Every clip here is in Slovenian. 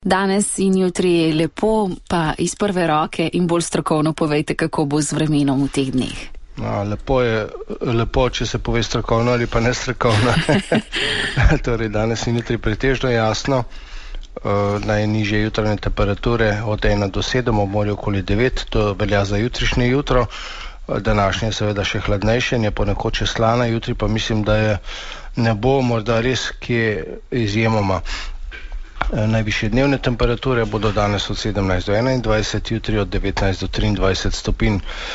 Danes in jutri lepo, pa iz prve roke in bolj strokovno povejte, kako bo z vremenom v teh dneh. Lepo je, če se pove strokovno ali pa ne strokovno. Torej, danes in jutri pretežno jasno. Najnižje jutranje temperature od 1 do 7, ob morju okoli 9, to velja za jutrišnje jutro. Današnje je seveda še hladnejše, je ponekod še slana, jutri pa mislim, da je ne bo morda res kje izjemoma. Najvišje dnevne temperature bodo danes od 17 do 21, jutri od 19 do 23 stopinj.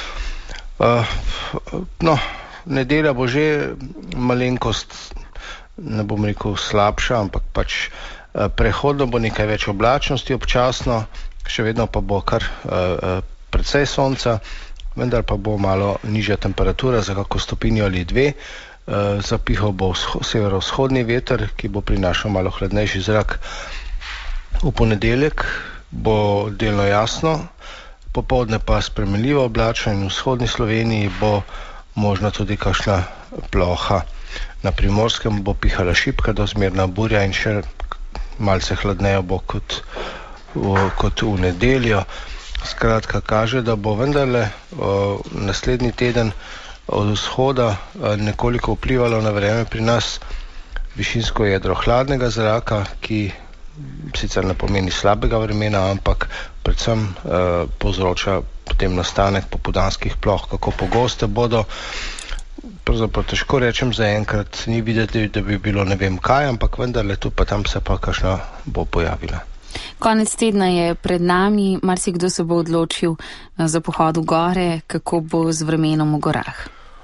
Nedelja bo že malenkost, ne bom rekel slabša, ampak pač prehodno bo nekaj več oblačnosti občasno, še vedno pa bo kar precej sonca, vendar pa bo malo nižja temperatura za kako stopinjo ali dve. Zapihal bo severovzhodni veter, ki bo prinašal malo hladnejši zrak. V ponedeljek bo delno jasno, popoldne pa spremenljivo oblačno in v vzhodni Sloveniji bo možno tudi kakšna ploha. Na Primorskem bo pihala šibka do zmerna burja in še malce hladneje bo kot v nedeljo. Skratka, kaže, da bo vendarle naslednji teden od vzhoda nekoliko vplivalo na vreme pri nas višinsko jedro hladnega zraka, ki sicer ne pomeni slabega vremena, ampak predvsem povzroča potem nastanek popoldanskih ploh. Kako pogoste bodo, pravzaprav težko rečem zaenkrat, ni videti, da bi bilo ne vem kaj, ampak vendarle tu pa tam se pa kakšna bo pojavila. Konec tedna je pred nami, marsikdo se bo odločil za pohod v gore, kako bo z vremenom v gorah?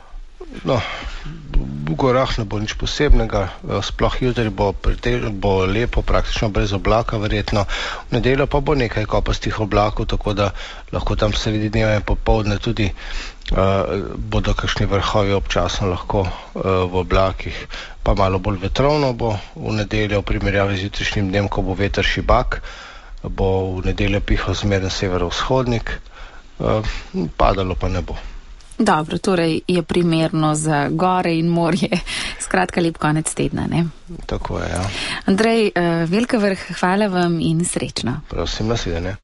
V gorah ne bo nič posebnega, sploh jutri bo lepo, praktično brez oblaka verjetno. V nedeljo pa bo nekaj kopastih oblakov, tako da lahko tam sredi dneva in popoldne tudi bodo kakšni vrhovi občasno lahko v oblakih. Pa malo bolj vetrovno bo v nedeljo v primerjavi z jutrišnjim dnem, ko bo veter šibak, bo v nedeljo pihal zmeren severovzhodnik, padalo pa ne bo. Dobro, torej je primerno za gore in morje. Skratka, lep konec tedna, ne? Tako je, ja. Andrej Velkavrh, hvala vam in srečno. Prosim, nasvidenje.